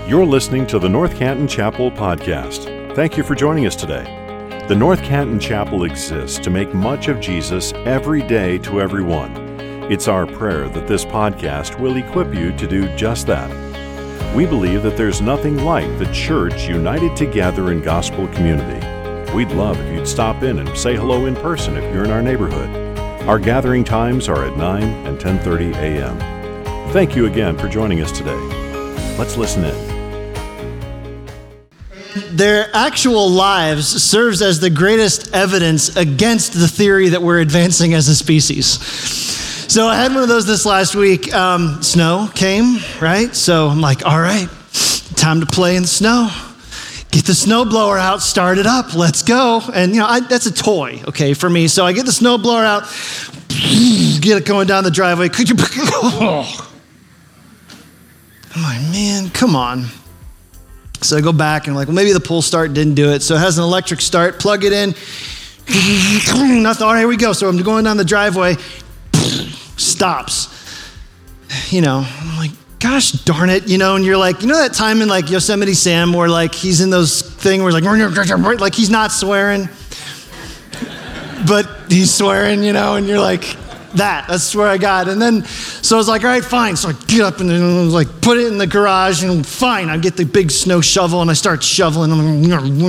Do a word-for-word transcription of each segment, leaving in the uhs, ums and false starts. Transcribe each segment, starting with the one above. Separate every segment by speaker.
Speaker 1: You're listening to the North Canton Chapel podcast. Thank you for joining us today. The North Canton Chapel exists to make much of Jesus every day to everyone. It's our prayer that this podcast will equip you to do just that. We believe that there's nothing like the church united together in gospel community. We'd love if you'd stop in and say hello in person if you're in our neighborhood. Our gathering times are at nine and ten thirty a.m. Thank you again for joining us today. Let's listen in.
Speaker 2: Their actual lives serves as the greatest evidence against the theory that we're advancing as a species. So I had one of those this last week. Um, snow came, right? So I'm like, all right, time to play in the snow. Get the snowblower out, start it up, let's go. And you know, I, that's a toy, okay, for me. So I get the snowblower out, get it going down the driveway. Oh. I'm like, man, come on. So I go back and I'm like, well, maybe the pull start didn't do it. So it has an electric start, plug it in. Nothing, all right, here we go. So I'm going down the driveway, stops. You know, I'm like, gosh darn it, you know, and you're like, you know that time in like Yosemite Sam where like he's in those thing where he's like, like he's not swearing, but he's swearing, you know, and you're like, that, that's where I got. And then, so I was like, all right, fine. So I get up and then like put it in the garage and fine, I get the big snow shovel and I start shoveling. And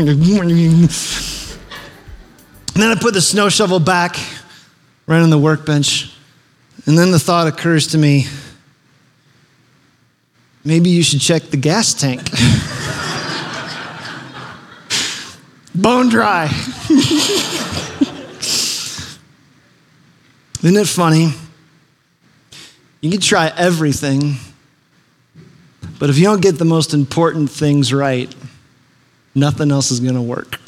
Speaker 2: then I put the snow shovel back right on the workbench. And then the thought occurs to me, maybe you should check the gas tank. Bone dry. Isn't it funny? You can try everything, but if you don't get the most important things right, nothing else is going to work.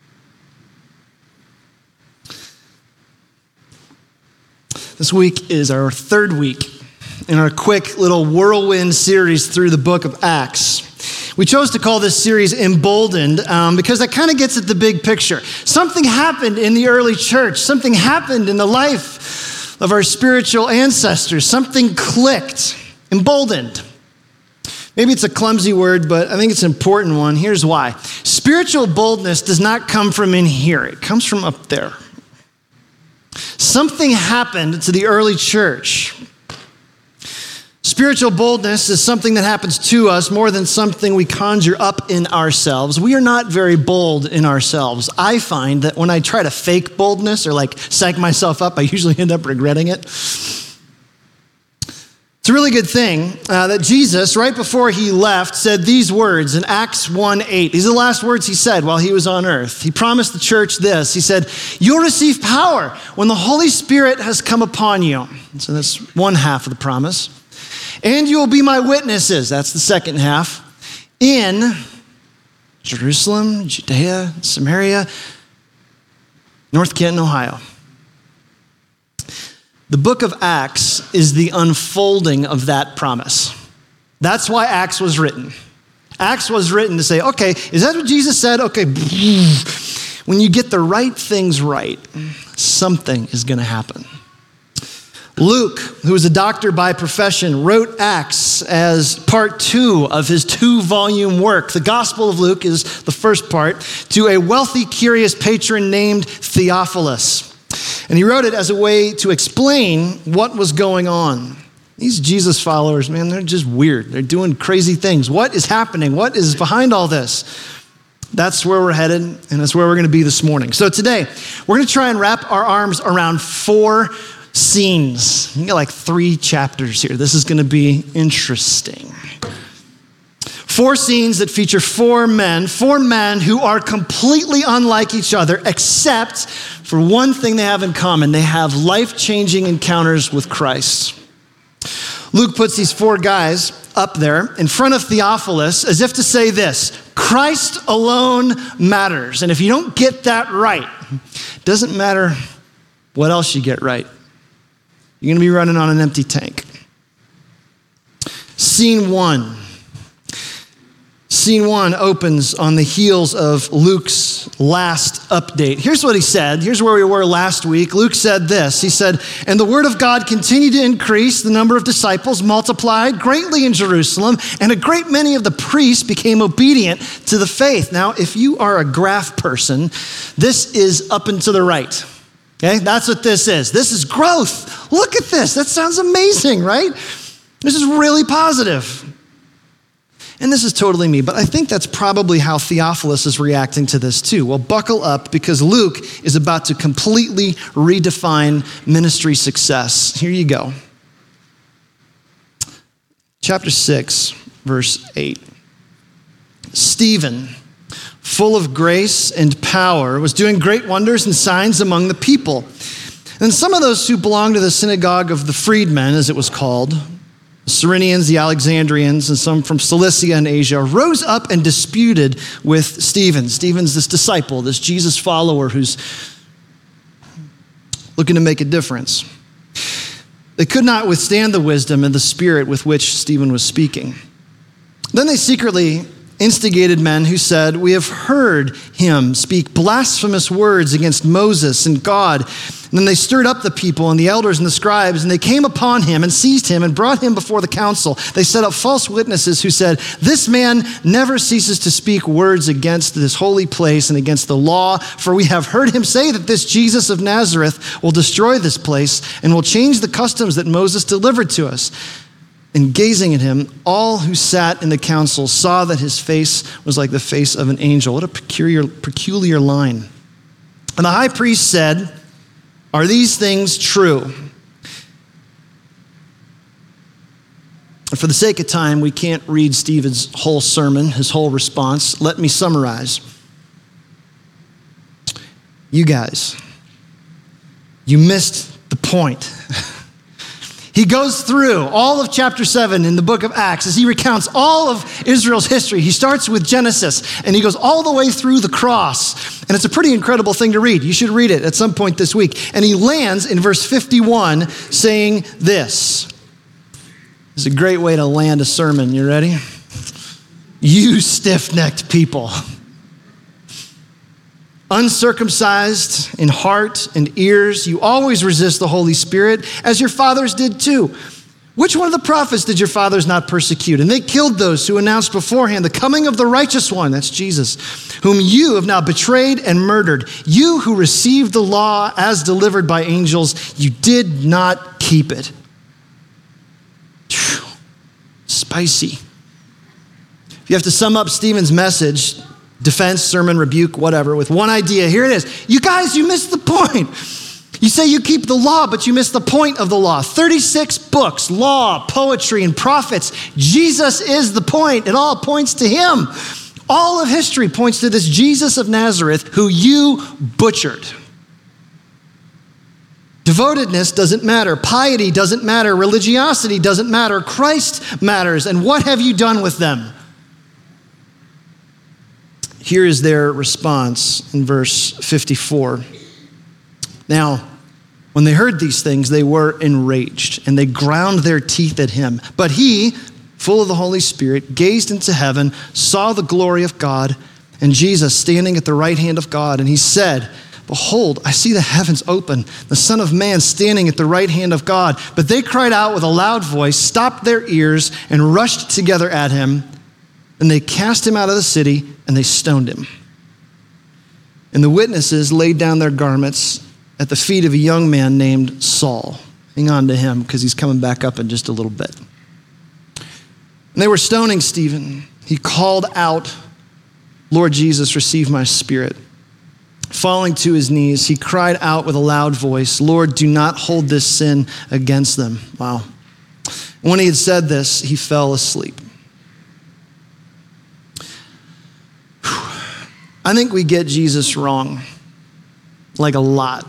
Speaker 2: This week is our third week in our quick little whirlwind series through the book of Acts. We chose to call this series Emboldened um, because that kind of gets at the big picture. Something happened in the early church. Something happened in the life of our spiritual ancestors. Something clicked. Emboldened. Maybe it's a clumsy word, but I think it's an important one. Here's why. Spiritual boldness does not come from in here. It comes from up there. Something happened to the early church. Spiritual boldness is something that happens to us more than something we conjure up in ourselves. We are not very bold in ourselves. I find that when I try to fake boldness or like psych myself up, I usually end up regretting it. It's a really good thing uh, that Jesus, right before he left, said these words in Acts one eight. These are the last words he said while he was on earth. He promised the church this. He said, you'll receive power when the Holy Spirit has come upon you. So that's one half of the promise. And you will be my witnesses, that's the second half, in Jerusalem, Judea, Samaria, North Canton, Ohio. The book of Acts is the unfolding of that promise. That's why Acts was written. Acts was written to say, okay, is that what Jesus said? Okay, when you get the right things right, something is going to happen. Luke, who was a doctor by profession, wrote Acts as part two of his two-volume work. The Gospel of Luke is the first part, to a wealthy, curious patron named Theophilus. And he wrote it as a way to explain what was going on. These Jesus followers, man, they're just weird. They're doing crazy things. What is happening? What is behind all this? That's where we're headed, and that's where we're going to be this morning. So today, we're going to try and wrap our arms around four scenes. You got like three chapters here. This is going to be interesting. Four scenes that feature four men, four men who are completely unlike each other, except for one thing they have in common. They have life-changing encounters with Christ. Luke puts these four guys up there in front of Theophilus as if to say this: Christ alone matters. And if you don't get that right, it doesn't matter what else you get right. You're going to be running on an empty tank. Scene one. Scene one opens on the heels of Luke's last update. Here's what he said. Here's where we were last week. Luke said this. He said, and the word of God continued to increase. The number of disciples multiplied greatly in Jerusalem, and a great many of the priests became obedient to the faith. Now, if you are a graph person, this is up and to the right. Okay, that's what this is. This is growth. Look at this. That sounds amazing, right? This is really positive. And this is totally me, but I think that's probably how Theophilus is reacting to this too. Well, buckle up because Luke is about to completely redefine ministry success. Here you go. Chapter six, verse eight. Stephen, full of grace and power, was doing great wonders and signs among the people. And some of those who belonged to the synagogue of the freedmen, as it was called, the Cyrenians, the Alexandrians, and some from Cilicia and Asia, rose up and disputed with Stephen. Stephen's this disciple, this Jesus follower who's looking to make a difference. They could not withstand the wisdom and the spirit with which Stephen was speaking. Then they secretly instigated men who said, we have heard him speak blasphemous words against Moses and God. And then they stirred up the people and the elders and the scribes, and they came upon him and seized him and brought him before the council. They set up false witnesses who said, this man never ceases to speak words against this holy place and against the law, for we have heard him say that this Jesus of Nazareth will destroy this place and will change the customs that Moses delivered to us. And gazing at him, all who sat in the council saw that his face was like the face of an angel. What a peculiar, peculiar line. And the high priest said, are these things true? And for the sake of time, we can't read Stephen's whole sermon, his whole response. Let me summarize. You guys, you missed the point. He goes through all of chapter seven in the book of Acts as he recounts all of Israel's history. He starts with Genesis and he goes all the way through the cross. And it's a pretty incredible thing to read. You should read it at some point this week. And he lands in verse fifty-one saying this. It's a great way to land a sermon. You ready? You stiff-necked people, uncircumcised in heart and ears, you always resist the Holy Spirit, as your fathers did too. Which one of the prophets did your fathers not persecute? And they killed those who announced beforehand the coming of the righteous one, that's Jesus, whom you have now betrayed and murdered. You who received the law as delivered by angels, you did not keep it. Whew. Spicy. If you have to sum up Stephen's message, defense, sermon, rebuke, whatever, with one idea. Here it is. You guys, you missed the point. You say you keep the law, but you miss the point of the law. thirty-six books, law, poetry, and prophets. Jesus is the point. It all points to him. All of history points to this Jesus of Nazareth who you butchered. Devotedness doesn't matter. Piety doesn't matter. Religiosity doesn't matter. Christ matters. And what have you done with them? Here is their response in verse fifty-four. Now, when they heard these things, they were enraged, and they ground their teeth at him. But he, full of the Holy Spirit, gazed into heaven, saw the glory of God, and Jesus standing at the right hand of God. And he said, behold, I see the heavens open, the Son of Man standing at the right hand of God. But they cried out with a loud voice, stopped their ears, and rushed together at him. And they cast him out of the city, and they stoned him. And the witnesses laid down their garments at the feet of a young man named Saul. Hang on to him, because he's coming back up in just a little bit. And they were stoning Stephen. He called out, Lord Jesus, receive my spirit. Falling to his knees, he cried out with a loud voice, Lord, do not hold this sin against them. Wow. And when he had said this, he fell asleep. I think we get Jesus wrong, like a lot.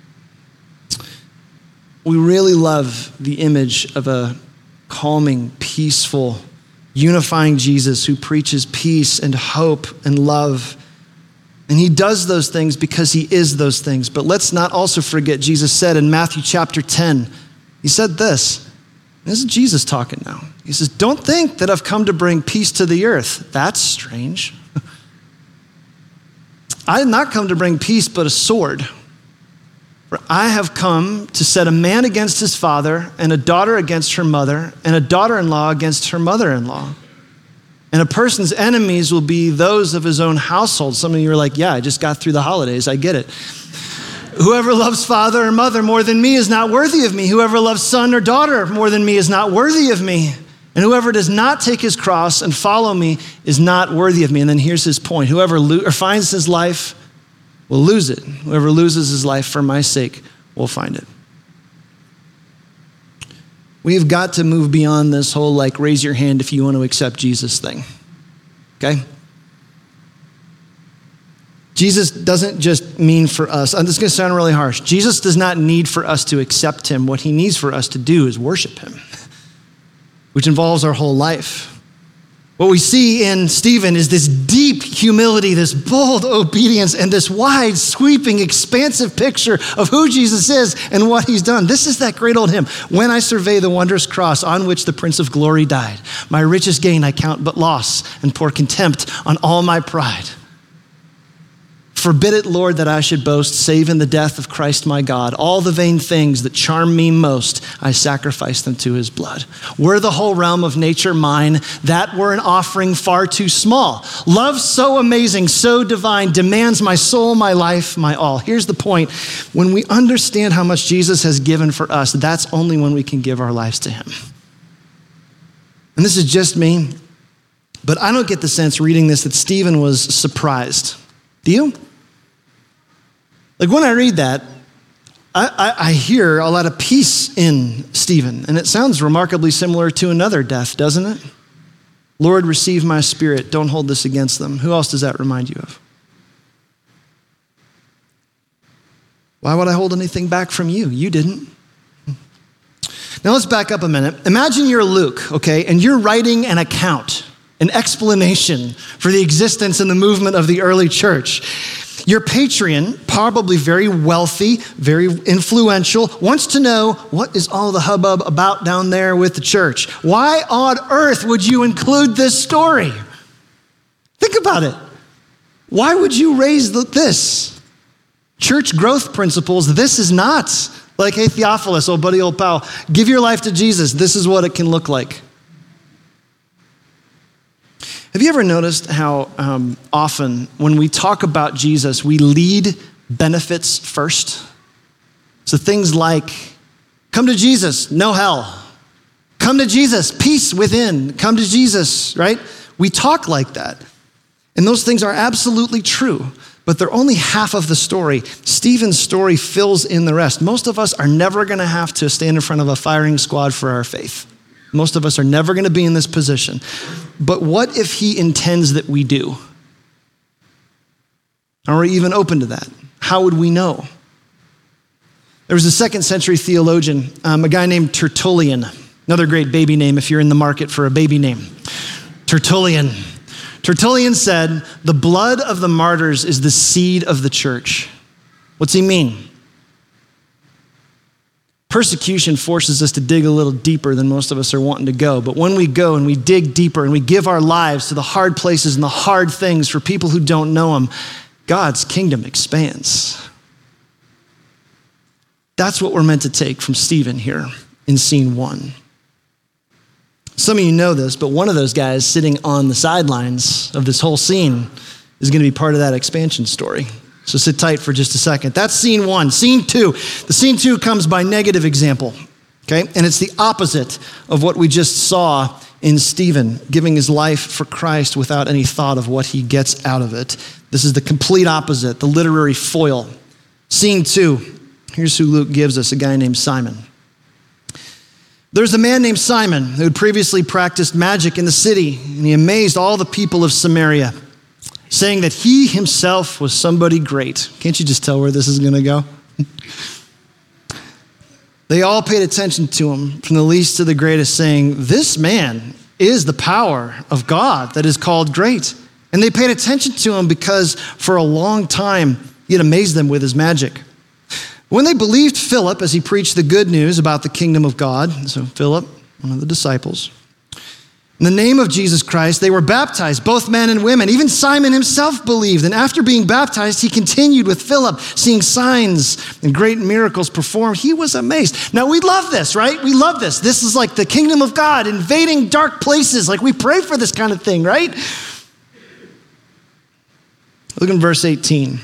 Speaker 2: We really love the image of a calming, peaceful, unifying Jesus who preaches peace and hope and love. And he does those things because he is those things. But let's not also forget, Jesus said in Matthew chapter ten, he said this. This is Jesus talking now. He says, don't think that I've come to bring peace to the earth. That's strange. I did not come to bring peace, but a sword. For I have come to set a man against his father, and a daughter against her mother, and a daughter-in-law against her mother-in-law. And a person's enemies will be those of his own household. Some of you are like, yeah, I just got through the holidays. I get it. Whoever loves father or mother more than me is not worthy of me. Whoever loves son or daughter more than me is not worthy of me. And whoever does not take his cross and follow me is not worthy of me. And then here's his point. Whoever lo- or finds his life will lose it. Whoever loses his life for my sake will find it. We've got to move beyond this whole like raise your hand if you want to accept Jesus thing. Okay? Jesus doesn't just mean for us, and this is going to sound really harsh. Jesus does not need for us to accept him. What he needs for us to do is worship him, which involves our whole life. What we see in Stephen is this deep humility, this bold obedience, and this wide, sweeping, expansive picture of who Jesus is and what he's done. This is that great old hymn. When I survey the wondrous cross on which the Prince of Glory died, my richest gain I count but loss and pour contempt on all my pride. Forbid it, Lord, that I should boast, save in the death of Christ my God. All the vain things that charm me most, I sacrifice them to his blood. Were the whole realm of nature mine, that were an offering far too small. Love so amazing, so divine, demands my soul, my life, my all. Here's the point. When we understand how much Jesus has given for us, that's only when we can give our lives to him. And this is just me, but I don't get the sense reading this that Stephen was surprised. Do you? Like when I read that, I, I, I hear a lot of peace in Stephen, and it sounds remarkably similar to another death, doesn't it? Lord, receive my spirit. Don't hold this against them. Who else does that remind you of? Why would I hold anything back from you? You didn't. Now let's back up a minute. Imagine you're Luke, okay, and you're writing an account, an explanation for the existence and the movement of the early church. Your patron, probably very wealthy, very influential, wants to know what is all the hubbub about down there with the church. Why on earth would you include this story? Think about it. Why would you raise this? Church growth principles, this is not like, hey, Theophilus, old buddy, old pal, give your life to Jesus. This is what it can look like. Have you ever noticed how um, often when we talk about Jesus, we lead benefits first? So things like, come to Jesus, no hell. Come to Jesus, peace within. Come to Jesus, right? We talk like that. And those things are absolutely true, but they're only half of the story. Stephen's story fills in the rest. Most of us are never gonna have to stand in front of a firing squad for our faith. Most of us are never gonna be in this position. But what if he intends that we do? Are we even open to that? How would we know? There was a second century theologian, um, a guy named Tertullian, another great baby name if you're in the market for a baby name. Tertullian. Tertullian said, the blood of the martyrs is the seed of the church. What's he mean? Persecution forces us to dig a little deeper than most of us are wanting to go. But when we go and we dig deeper and we give our lives to the hard places and the hard things for people who don't know him, God's kingdom expands. That's what we're meant to take from Stephen here in scene one. Some of you know this, but one of those guys sitting on the sidelines of this whole scene is going to be part of that expansion story. So sit tight for just a second. That's scene one. Scene two. The scene two comes by negative example, okay? And it's the opposite of what we just saw in Stephen, giving his life for Christ without any thought of what he gets out of it. This is the complete opposite, the literary foil. Scene two. Here's who Luke gives us, a guy named Simon. There's a man named Simon who had previously practiced magic in the city, and he amazed all the people of Samaria, saying that he himself was somebody great. Can't you just tell where this is going to go? They all paid attention to him, from the least to the greatest, saying, this man is the power of God that is called great. And they paid attention to him because for a long time he had amazed them with his magic. When they believed Philip as he preached the good news about the kingdom of God, so Philip, one of the disciples, In the name of Jesus Christ, they were baptized, both men and women. Even Simon himself believed. And after being baptized, he continued with Philip, seeing signs and great miracles performed. He was amazed. Now, we love this, right? We love this. This is like the kingdom of God invading dark places. Like we pray for this kind of thing, right? Look in verse eighteen.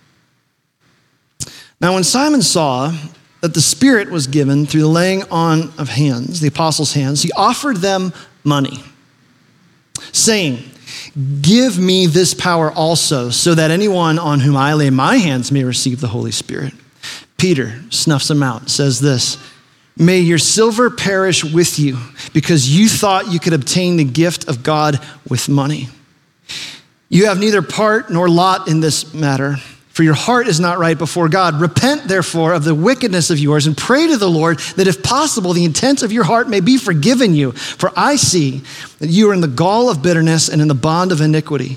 Speaker 2: Now, when Simon saw that the Spirit was given through the laying on of hands, the apostles' hands, he offered them money, saying, give me this power also, so that anyone on whom I lay my hands may receive the Holy Spirit. Peter snuffs him out, says this, may your silver perish with you, because you thought you could obtain the gift of God with money. You have neither part nor lot in this matter, for your heart is not right before God. Repent, therefore, of the wickedness of yours and pray to the Lord that if possible, the intent of your heart may be forgiven you. For I see that you are in the gall of bitterness and in the bond of iniquity.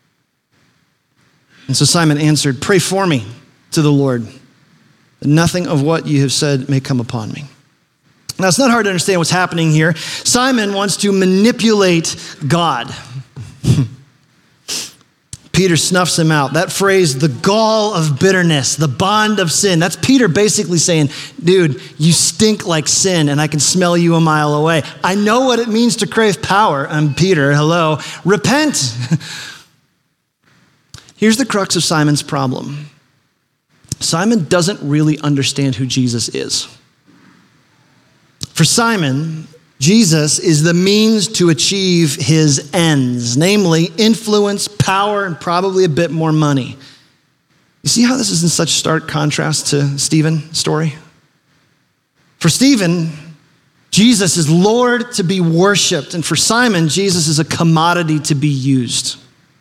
Speaker 2: And so Simon answered, pray for me to the Lord, that nothing of what you have said may come upon me. Now, it's not hard to understand what's happening here. Simon wants to manipulate God. Peter snuffs him out. That phrase, the gall of bitterness, the bond of sin. That's Peter basically saying, dude, you stink like sin and I can smell you a mile away. I know what it means to crave power. I'm Peter, hello. Repent. Here's the crux of Simon's problem. Simon doesn't really understand who Jesus is. For Simon, Jesus is the means to achieve his ends, namely influence, power, and probably a bit more money. You see how this is in such stark contrast to Stephen's story? For Stephen, Jesus is Lord to be worshiped, and for Simon, Jesus is a commodity to be used.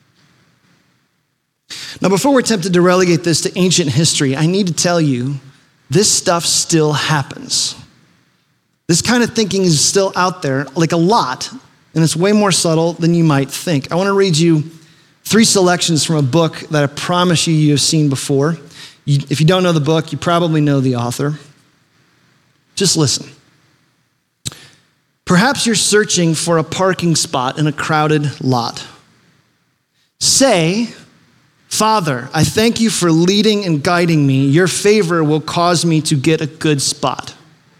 Speaker 2: Now, before we're tempted to relegate this to ancient history, I need to tell you, this stuff still happens. This kind of thinking is still out there, like a lot, and it's way more subtle than you might think. I want to read you three selections from a book that I promise you you have seen before. You, if you don't know the book, you probably know the author. Just listen. Perhaps you're searching for a parking spot in a crowded lot. Say, Father, I thank you for leading and guiding me. Your favor will cause me to get a good spot.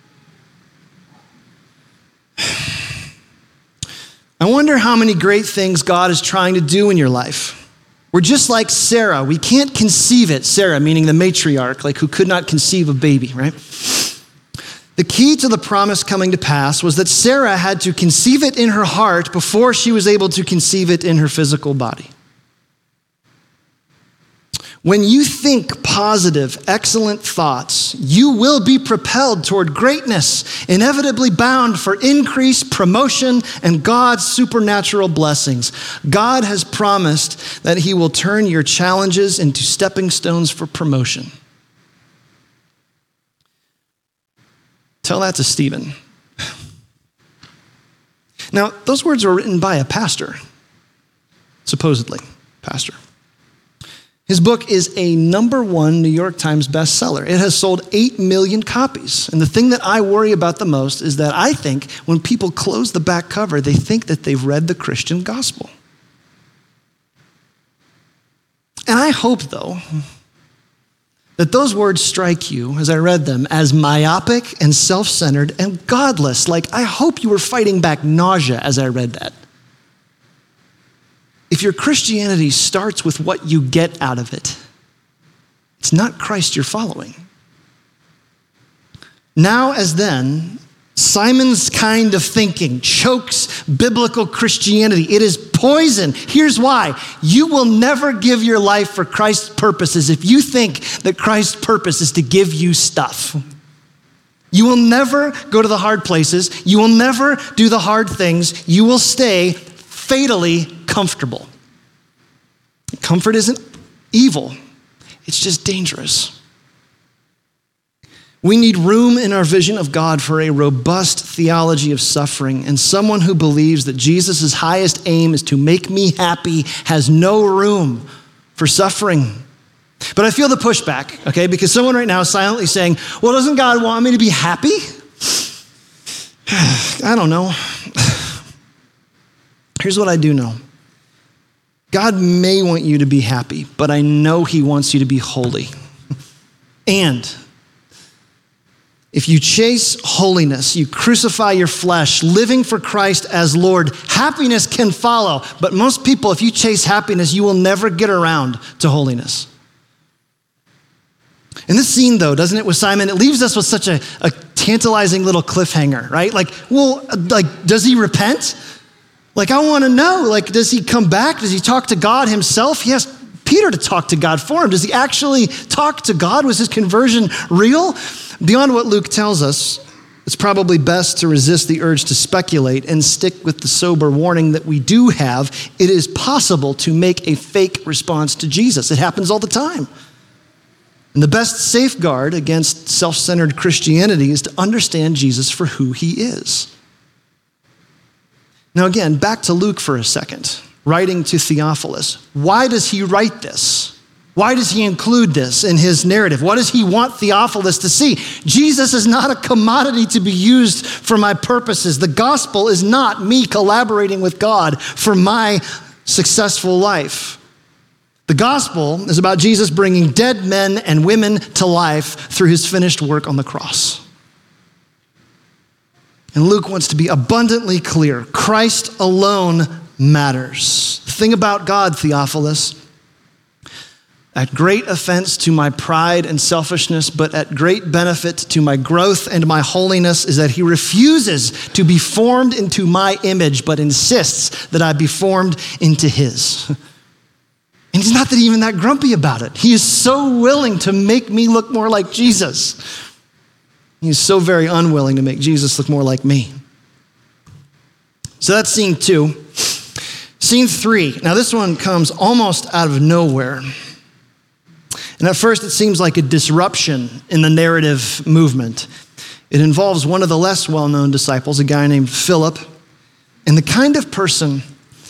Speaker 2: I wonder how many great things God is trying to do in your life. We're just like Sarah. We can't conceive it. Sarah, meaning the matriarch, like who could not conceive a baby, right? The key to the promise coming to pass was that Sarah had to conceive it in her heart before she was able to conceive it in her physical body. When you think positive, excellent thoughts, you will be propelled toward greatness, inevitably bound for increase, promotion, and God's supernatural blessings. God has promised that he will turn your challenges into stepping stones for promotion. Tell that to Stephen. Now, those words were written by a pastor, supposedly, pastor. His book is a number one New York Times bestseller. It has sold eight million copies. And the thing that I worry about the most is that I think when people close the back cover, they think that they've read the Christian gospel. And I hope, though, that those words strike you, as I read them, as myopic and self-centered and godless. Like, I hope you were fighting back nausea as I read that. If your Christianity starts with what you get out of it, it's not Christ you're following. Now as then, Simon's kind of thinking chokes biblical Christianity. It is poison. Here's why. You will never give your life for Christ's purposes if you think that Christ's purpose is to give you stuff. You will never go to the hard places. You will never do the hard things. You will stay fatally comfortable. Comfort isn't evil. It's just dangerous. We need room in our vision of God for a robust theology of suffering, and someone who believes that Jesus' highest aim is to make me happy has no room for suffering. But I feel the pushback, okay? Because someone right now is silently saying, well, doesn't God want me to be happy? I don't know. Here's what I do know. God may want you to be happy, but I know he wants you to be holy. And if you chase holiness, you crucify your flesh, living for Christ as Lord, happiness can follow. But most people, if you chase happiness, you will never get around to holiness. And this scene, though, doesn't it, with Simon, it leaves us with such a, a tantalizing little cliffhanger, right? Like, well, like, does he repent? Like, I want to know, like, does he come back? Does he talk to God himself? He asked Peter to talk to God for him. Does he actually talk to God? Was his conversion real? Beyond what Luke tells us, it's probably best to resist the urge to speculate and stick with the sober warning that we do have. It is possible to make a fake response to Jesus. It happens all the time. And the best safeguard against self-centered Christianity is to understand Jesus for who he is. Now again, back to Luke for a second, writing to Theophilus. Why does he write this? Why does he include this in his narrative? What does he want Theophilus to see? Jesus is not a commodity to be used for my purposes. The gospel is not me collaborating with God for my successful life. The gospel is about Jesus bringing dead men and women to life through his finished work on the cross. And Luke wants to be abundantly clear. Christ alone matters. The thing about God, Theophilus, at great offense to my pride and selfishness, but at great benefit to my growth and my holiness, is that he refuses to be formed into my image, but insists that I be formed into his. And he's not that even that grumpy about it. He is so willing to make me look more like Jesus. He's so very unwilling to make Jesus look more like me. So that's scene two. Scene three. Now this one comes almost out of nowhere. And at first it seems like a disruption in the narrative movement. It involves one of the less well-known disciples, a guy named Philip, and the kind of person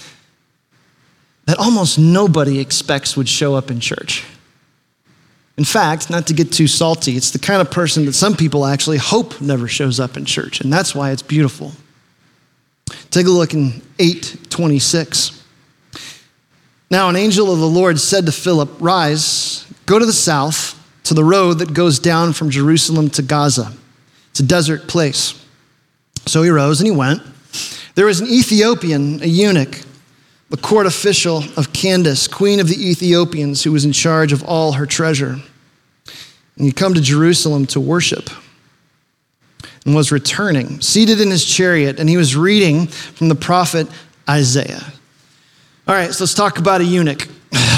Speaker 2: that almost nobody expects would show up in church. In fact, not to get too salty, it's the kind of person that some people actually hope never shows up in church, and that's why it's beautiful. Take a look in eight twenty-six. Now an angel of the Lord said to Philip, "Rise, go to the south, to the road that goes down from Jerusalem to Gaza. It's a desert place." So he rose and he went. There was an Ethiopian, a eunuch, the court official of Candace, queen of the Ethiopians, who was in charge of all her treasure. And he'd come to Jerusalem to worship and was returning, seated in his chariot, and he was reading from the prophet Isaiah. All right, so let's talk about a eunuch.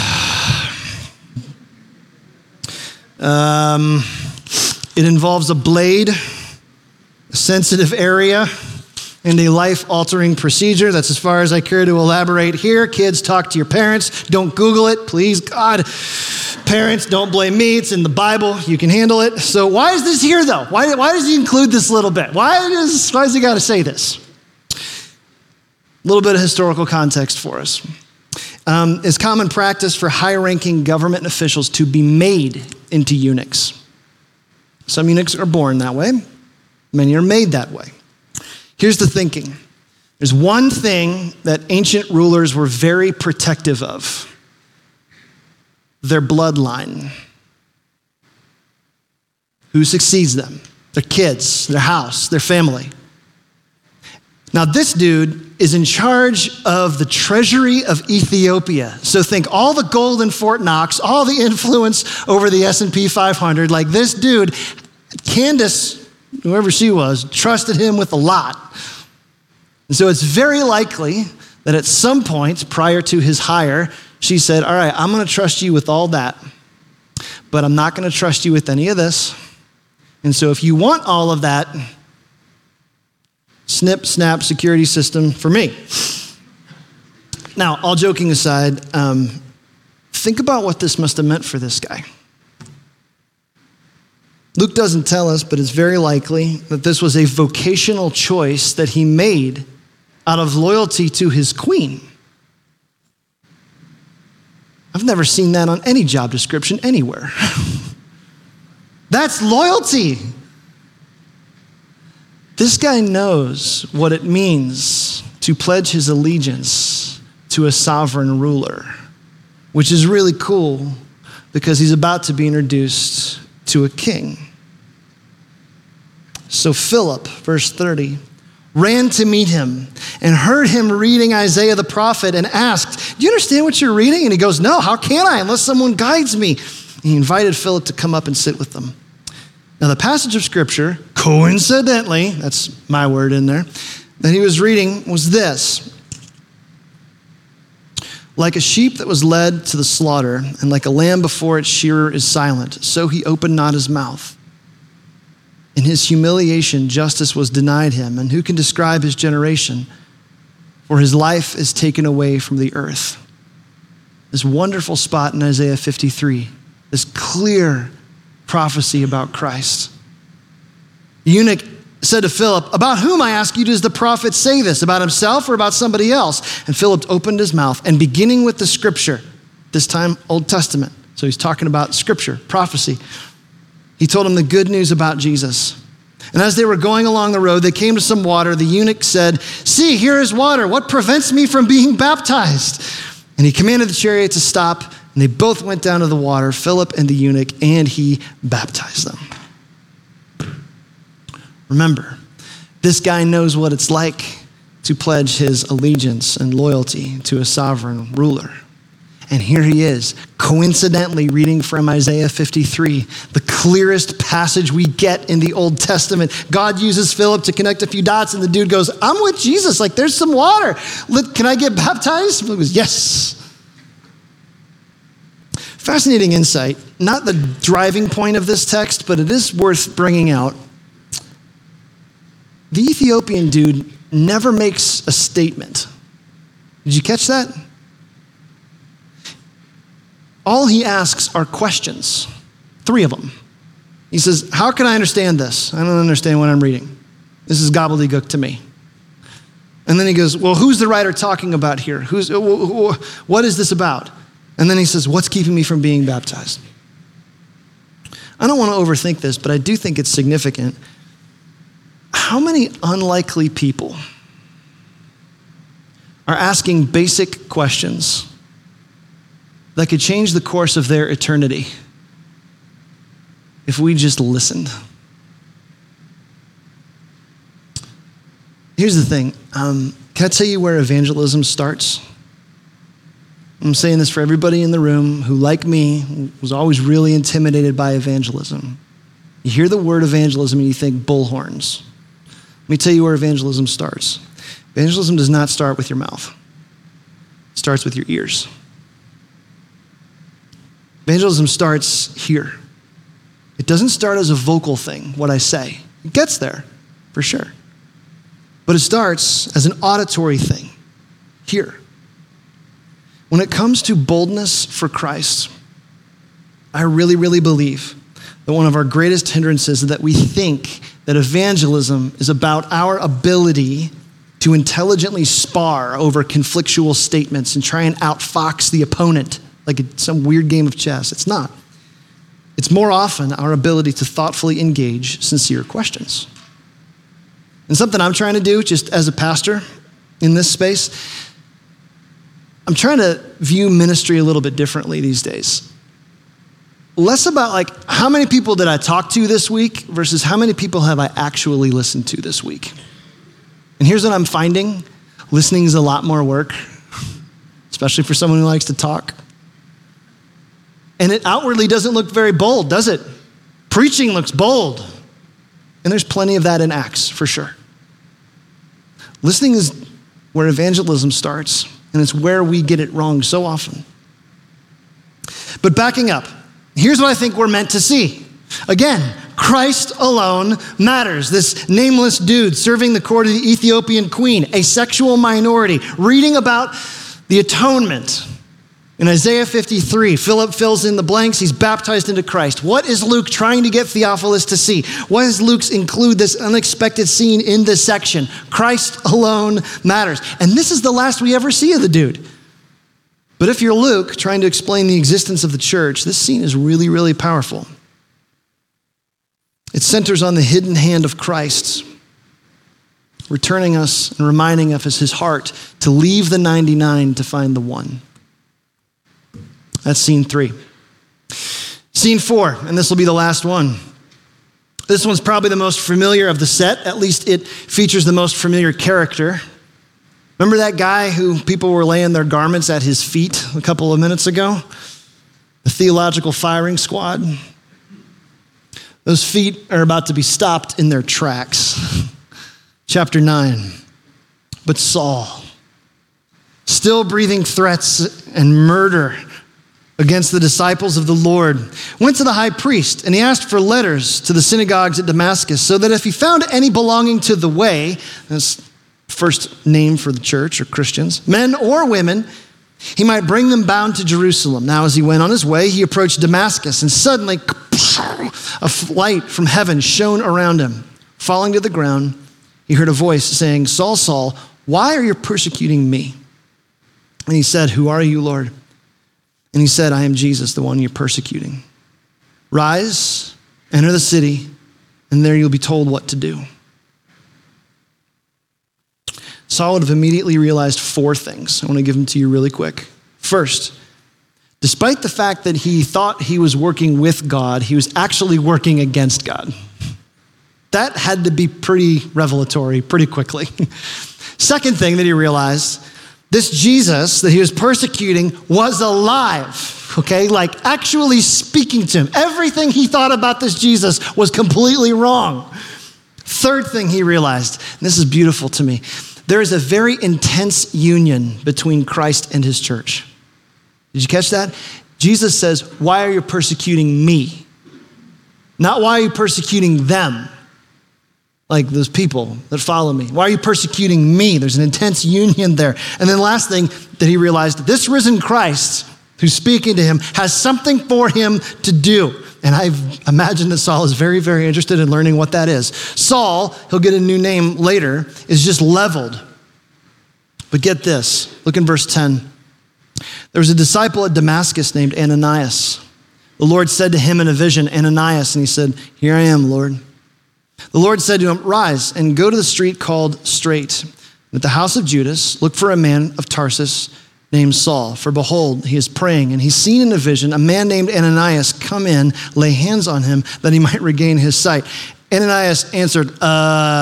Speaker 2: Um, it involves a blade, a sensitive area, and a life-altering procedure. That's as far as I care to elaborate here. Kids, talk to your parents. Don't Google it, please, God. Parents, don't blame me. It's in the Bible. You can handle it. So why is this here, though? Why, why does he include this little bit? Why does, why does he got to say this? A little bit of historical context for us. Um, it's common practice for high-ranking government officials to be made into eunuchs. Some eunuchs are born that way. Many are made that way. Here's the thinking. There's one thing that ancient rulers were very protective of: their bloodline. Who succeeds them? Their kids, their house, their family. Now this dude is in charge of the treasury of Ethiopia. So think all the gold in Fort Knox, all the influence over the S and P five hundred. Like this dude, Candace, whoever she was, trusted him with a lot. And so it's very likely that at some point prior to his hire, she said, all right, I'm going to trust you with all that, but I'm not going to trust you with any of this. And so if you want all of that, snip, snap, security system for me. Now, all joking aside, um, think about what this must have meant for this guy. Luke doesn't tell us, but it's very likely that this was a vocational choice that he made out of loyalty to his queen. I've never seen that on any job description anywhere. That's loyalty. This guy knows what it means to pledge his allegiance to a sovereign ruler, which is really cool because he's about to be introduced to a king. So Philip, verse thirty, ran to meet him and heard him reading Isaiah the prophet and asked, do you understand what you're reading? And he goes, no, how can I unless someone guides me? And he invited Philip to come up and sit with them. Now the passage of scripture, coincidentally, that's my word in there, that he was reading was this. Like a sheep that was led to the slaughter, and like a lamb before its shearer is silent, so he opened not his mouth. In his humiliation, justice was denied him, and who can describe his generation? For his life is taken away from the earth. This wonderful spot in Isaiah fifty-three, this clear prophecy about Christ. The eunuch said to Philip, about whom, I ask you, does the prophet say this? About himself or about somebody else? And Philip opened his mouth, and beginning with the scripture, this time Old Testament, so he's talking about scripture, prophecy, he told him the good news about Jesus. And as they were going along the road, they came to some water. The eunuch said, see, here is water. What prevents me from being baptized? And he commanded the chariot to stop, and they both went down to the water, Philip and the eunuch, and he baptized them. Remember, this guy knows what it's like to pledge his allegiance and loyalty to a sovereign ruler. And here he is, coincidentally reading from Isaiah fifty-three, the clearest passage we get in the Old Testament. God uses Philip to connect a few dots, and the dude goes, I'm with Jesus, like there's some water. Can I get baptized? Philip goes, yes. Fascinating insight, not the driving point of this text, but it is worth bringing out. The Ethiopian dude never makes a statement. Did you catch that? All he asks are questions, three of them. He says, how can I understand this? I don't understand what I'm reading. This is gobbledygook to me. And then he goes, well, who's the writer talking about here? Who's, what is this about? And then he says, what's keeping me from being baptized? I don't want to overthink this, but I do think it's significant. How many unlikely people are asking basic questions that could change the course of their eternity if we just listened? Here's the thing. Um, can I tell you where evangelism starts? I'm saying this for everybody in the room who, like me, was always really intimidated by evangelism. You hear the word evangelism and you think bullhorns. Let me tell you where evangelism starts. Evangelism does not start with your mouth. It starts with your ears. Evangelism starts here. It doesn't start as a vocal thing, what I say. It gets there, for sure. But it starts as an auditory thing, here. When it comes to boldness for Christ, I really, really believe that one of our greatest hindrances is that we think that evangelism is about our ability to intelligently spar over conflictual statements and try and outfox the opponent like it's some weird game of chess. It's not. It's more often our ability to thoughtfully engage sincere questions. And something I'm trying to do just as a pastor in this space, I'm trying to view ministry a little bit differently these days. Less about like, how many people did I talk to this week versus how many people have I actually listened to this week? And here's what I'm finding. Listening is a lot more work, especially for someone who likes to talk. And it outwardly doesn't look very bold, does it? Preaching looks bold. And there's plenty of that in Acts, for sure. Listening is where evangelism starts, and it's where we get it wrong so often. But backing up, here's what I think we're meant to see. Again, Christ alone matters. This nameless dude serving the court of the Ethiopian queen, a sexual minority, reading about the atonement. In Isaiah fifty-three, Philip fills in the blanks. He's baptized into Christ. What is Luke trying to get Theophilus to see? Why does Luke include this unexpected scene in this section? Christ alone matters. And this is the last we ever see of the dude. But if you're Luke trying to explain the existence of the church, this scene is really, really powerful. It centers on the hidden hand of Christ. returning us and reminding us of his heart to leave the ninety-nine to find the one. That's scene three. Scene four, and this will be the last one. This one's probably the most familiar of the set. At least it features the most familiar character. Remember that guy who people were laying their garments at his feet a couple of minutes ago? The theological firing squad. Those feet are about to be stopped in their tracks. Chapter nine. But Saul, still breathing threats and murder against the disciples of the Lord, went to the high priest, and he asked for letters to the synagogues at Damascus, so that if he found any belonging to the way, that's first name for the church or Christians, men or women, he might bring them bound to Jerusalem. Now, as he went on his way, he approached Damascus, and suddenly a light from heaven shone around him. Falling to the ground, he heard a voice saying, "Saul, Saul, why are you persecuting me?" And he said, "Who are you, Lord?" And he said, "I am Jesus, the one you're persecuting. Rise, enter the city, and there you'll be told what to do." Saul would have immediately realized four things. I want to give them to you really quick. First, despite the fact that he thought he was working with God, he was actually working against God. That had to be pretty revelatory pretty quickly. Second thing that he realized, this Jesus that he was persecuting was alive, okay? Like actually speaking to him. Everything he thought about this Jesus was completely wrong. Third thing he realized, and this is beautiful to me, there is a very intense union between Christ and his church. Did you catch that? Jesus says, "Why are you persecuting me?" Not why are you persecuting them? Like those people that follow me. Why are you persecuting me? There's an intense union there. And then last thing that he realized, this risen Christ who's speaking to him has something for him to do. And I imagine that Saul is very, very interested in learning what that is. Saul, he'll get a new name later, is just leveled. But get this, look in verse ten. There was a disciple at Damascus named Ananias. The Lord said to him in a vision, "Ananias," and he said, "Here I am, Lord." The Lord said to him, "Rise and go to the street called Straight. At the house of Judas, look for a man of Tarsus named Saul. For behold, he is praying, and he's seen in a vision a man named Ananias come in, lay hands on him, that he might regain his sight." Ananias answered, uh,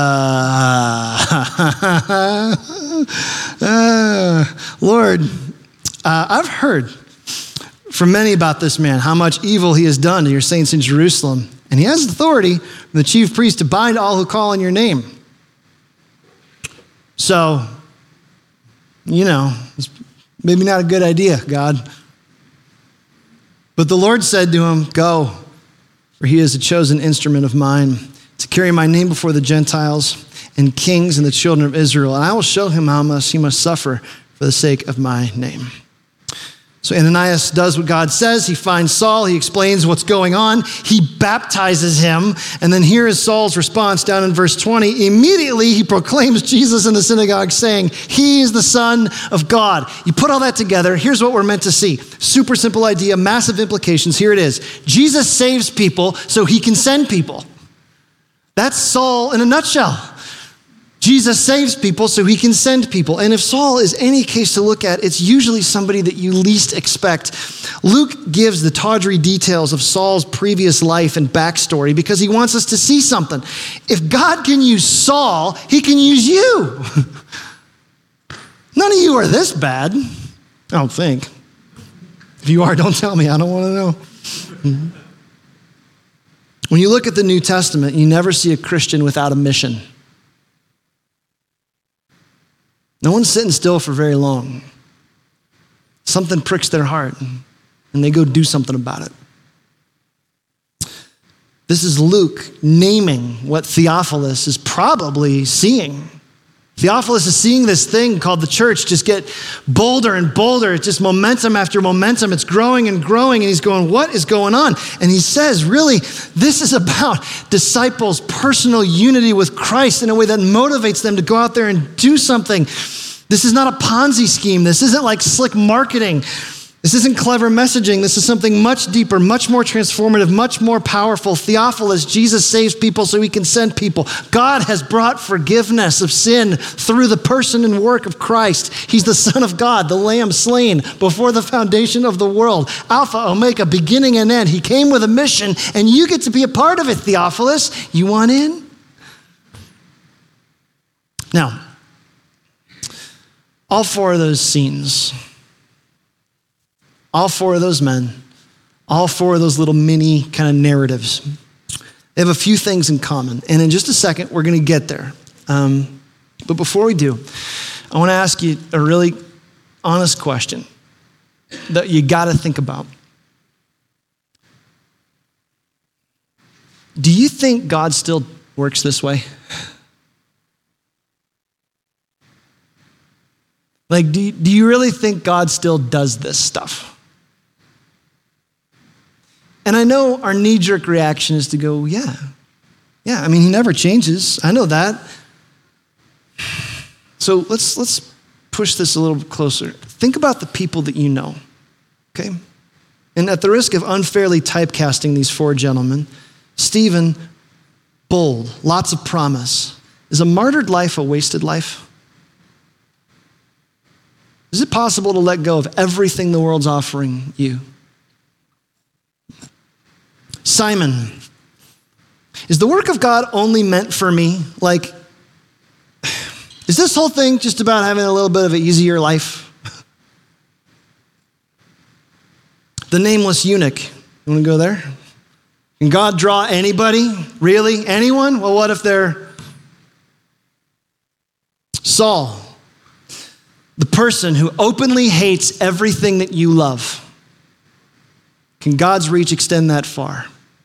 Speaker 2: uh Lord, uh, I've heard from many about this man, how much evil he has done to your saints in Jerusalem. And he has authority from the chief priest to bind all who call on your name. So, you know, it's maybe not a good idea, God. But the Lord said to him, "Go, for he is a chosen instrument of mine to carry my name before the Gentiles and kings and the children of Israel. And I will show him how much he must suffer for the sake of my name." So Ananias does what God says. He finds Saul. He explains what's going on. He baptizes him. And then here is Saul's response down in verse twenty. Immediately he proclaims Jesus in the synagogue, saying, "He is the Son of God." You put all that together, here's what we're meant to see. Super simple idea, massive implications. Here it is. Jesus saves people so he can send people. That's Saul in a nutshell. Jesus saves people so he can send people. And if Saul is any case to look at, it's usually somebody that you least expect. Luke gives the tawdry details of Saul's previous life and backstory because he wants us to see something. If God can use Saul, he can use you. None of you are this bad, I don't think. If you are, don't tell me. I don't want to know. Mm-hmm. When you look at the New Testament, you never see a Christian without a mission. No one's sitting still for very long. Something pricks their heart, and they go do something about it. This is Luke naming what Theophilus is probably seeing. Theophilus is seeing this thing called the church just get bolder and bolder. It's just momentum after momentum. It's growing and growing, and he's going, what is going on? And he says, really, this is about disciples' personal unity with Christ in a way that motivates them to go out there and do something. This is not a Ponzi scheme. This isn't like slick marketing. This This isn't clever messaging. This is something much deeper, much more transformative, much more powerful. Theophilus, Jesus saves people so he can send people. God has brought forgiveness of sin through the person and work of Christ. He's the Son of God, the Lamb slain before the foundation of the world. Alpha, Omega, beginning and end. He came with a mission, and you get to be a part of it, Theophilus. You want in? Now, all four of those scenes, all four of those men, all four of those little mini kind of narratives, they have a few things in common. And in just a second, we're going to get there. Um, but before we do, I want to ask you a really honest question that you got to think about. Do you think God still works this way? Like, do you, do you really think God still does this stuff? And I know our knee-jerk reaction is to go, yeah. Yeah, I mean, he never changes. I know that. So let's let's push this a little closer. Think about the people that you know, okay? And at the risk of unfairly typecasting these four gentlemen, Stephen, bold, lots of promise. Is a martyred life a wasted life? Is it possible to let go of everything the world's offering you? Simon, is the work of God only meant for me? Like, is this whole thing just about having a little bit of an easier life? The nameless eunuch, you want to go there? Can God draw anybody? Really? Anyone? Well, what if they're Saul, the person who openly hates everything that you love? Can God's reach extend that far?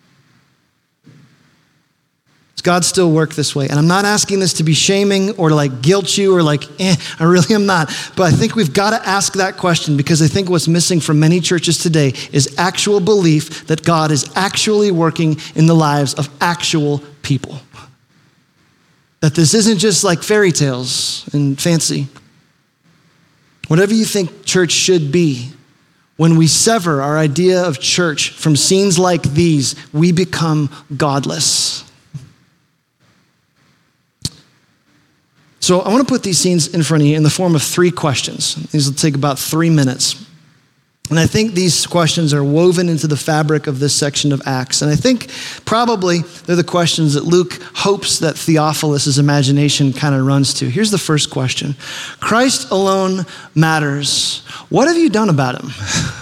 Speaker 2: Does God still work this way? And I'm not asking this to be shaming or to like guilt you or like, eh, I really am not. But I think we've got to ask that question because I think what's missing from many churches today is actual belief that God is actually working in the lives of actual people. That this isn't just like fairy tales and fancy. Whatever you think church should be, when we sever our idea of church from scenes like these, we become godless. So I want to put these scenes in front of you in the form of three questions. These will take about three minutes. And I think these questions are woven into the fabric of this section of Acts. And I think probably they're the questions that Luke hopes that Theophilus' imagination kind of runs to. Here's the first question. Christ alone matters. What have you done about him?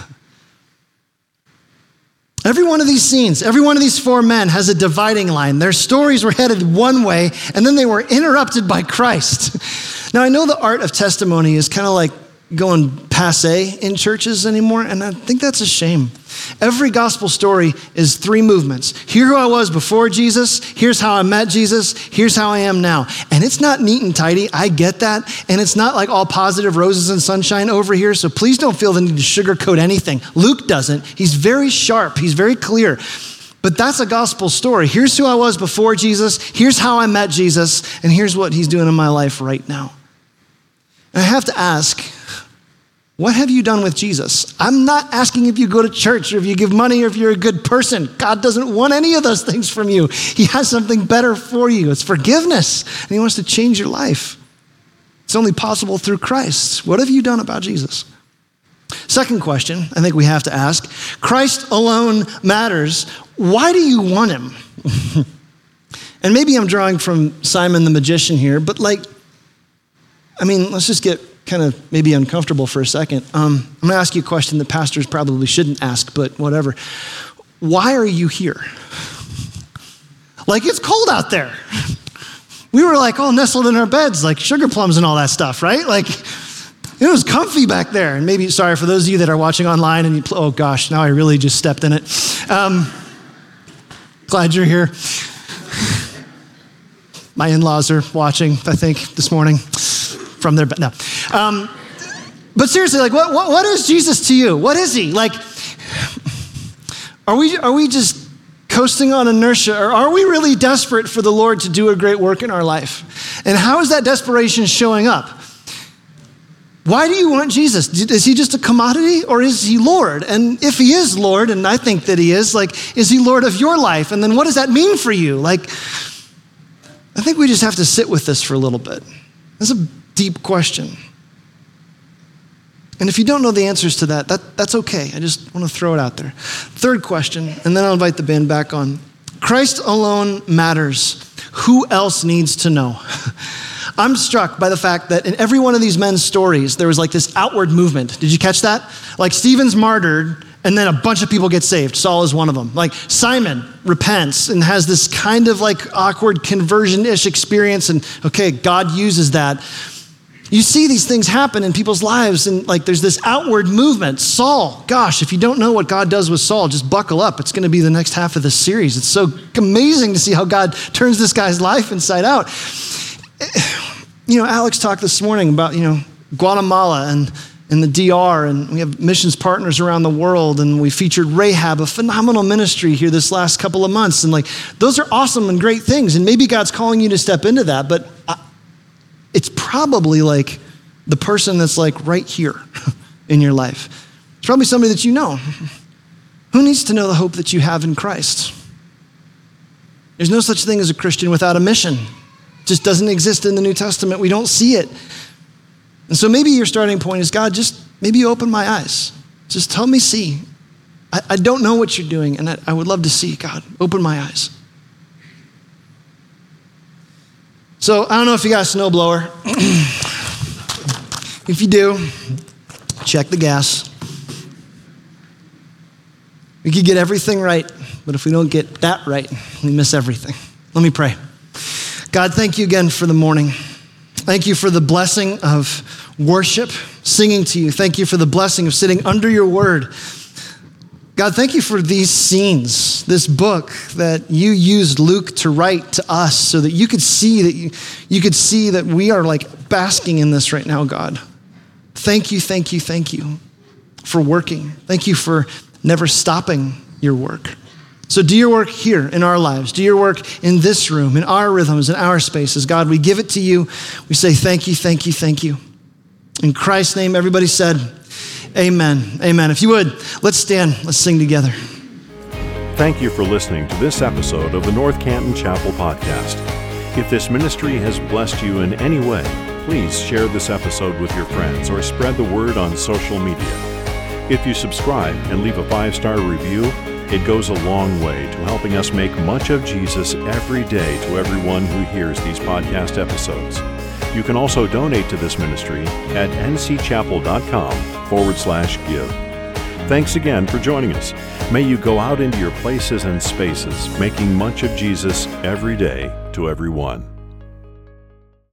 Speaker 2: Every one of these scenes, every one of these four men has a dividing line. Their stories were headed one way, and then they were interrupted by Christ. Now, I know the art of testimony is kind of like going passé in churches anymore, and I think that's a shame. Every gospel story is three movements. Here who I was before Jesus, here's how I met Jesus, here's how I am now. And it's not neat and tidy, I get that, and it's not like all positive roses and sunshine over here, so please don't feel the need to sugarcoat anything. Luke doesn't. He's very sharp, he's very clear. But that's a gospel story. Here's who I was before Jesus, here's how I met Jesus, and here's what he's doing in my life right now. And I have to ask, what have you done with Jesus? I'm not asking if you go to church or if you give money or if you're a good person. God doesn't want any of those things from you. He has something better for you. It's forgiveness, and he wants to change your life. It's only possible through Christ. What have you done about Jesus? Second question I think we have to ask, Christ alone matters. Why do you want him? And maybe I'm drawing from Simon the magician here, but like, I mean, let's just get kind of maybe uncomfortable for a second. Um, I'm gonna ask you a question that pastors probably shouldn't ask, but whatever. Why are you here? Like, it's cold out there. We were like all nestled in our beds, like sugar plums and all that stuff, right? Like, it was comfy back there. And maybe, sorry, for those of you that are watching online and you, oh gosh, now I really just stepped in it. Um, glad you're here. My in-laws are watching, I think, this morning. From their bed, no. Um, but seriously, like, what, what, what is Jesus to you? What is he? Like, are we, are we just coasting on inertia, or are we really desperate for the Lord to do a great work in our life? And how is that desperation showing up? Why do you want Jesus? Is he just a commodity or is he Lord? And if he is Lord, and I think that he is, like, is he Lord of your life? And then what does that mean for you? Like, I think we just have to sit with this for a little bit. That's a deep question. And if you don't know the answers to that, that that's okay. I just want to throw it out there. Third question, and then I'll invite the band back on. Christ alone matters. Who else needs to know? I'm struck by the fact that in every one of these men's stories, there was like this outward movement. Did you catch that? Like Stephen's martyred, and then a bunch of people get saved. Saul is one of them. Like Simon repents and has this kind of like awkward conversion-ish experience, and okay, God uses that. You see these things happen in people's lives, and like there's this outward movement. Saul, gosh, if you don't know what God does with Saul, just buckle up. It's going to be the next half of this series. It's so amazing to see how God turns this guy's life inside out. You know, Alex talked this morning about, you know, Guatemala and, and the D R, and we have missions partners around the world, and we featured Rahab, a phenomenal ministry here this last couple of months. And like, those are awesome and great things, and maybe God's calling you to step into that, but I, it's probably like the person that's like right here in your life. It's probably somebody that you know. Who needs to know the hope that you have in Christ? There's no such thing as a Christian without a mission. It just doesn't exist in the New Testament. We don't see it. And so maybe your starting point is, God, just maybe you open my eyes. Just help me see. I, I don't know what you're doing, and I, I would love to see. God, open my eyes. So I don't know if you got a snowblower. If you do, check the gas. We could get everything right, but if we don't get that right, we miss everything. Let me pray. God, thank you again for the morning. Thank you for the blessing of worship, singing to you. Thank you for the blessing of sitting under your word. God, thank you for these scenes, this book that you used Luke to write to us so that you could see that you, you could see that we are like basking in this right now, God. Thank you, thank you, thank you for working. Thank you for never stopping your work. So do your work here in our lives. Do your work in this room, in our rhythms, in our spaces. God, we give it to you. We say thank you, thank you, thank you. In Christ's name, everybody said, amen, amen. If you would, let's stand, let's sing together.
Speaker 1: Thank you for listening to this episode of the North Canton Chapel Podcast. If this ministry has blessed you in any way, please share this episode with your friends or spread the word on social media. If you subscribe and leave a five-star review, it goes a long way to helping us make much of Jesus every day to everyone who hears these podcast episodes. You can also donate to this ministry at ncchapel.com forward slash give. Thanks again for joining us. May you go out into your places and spaces, making much of Jesus every day to everyone.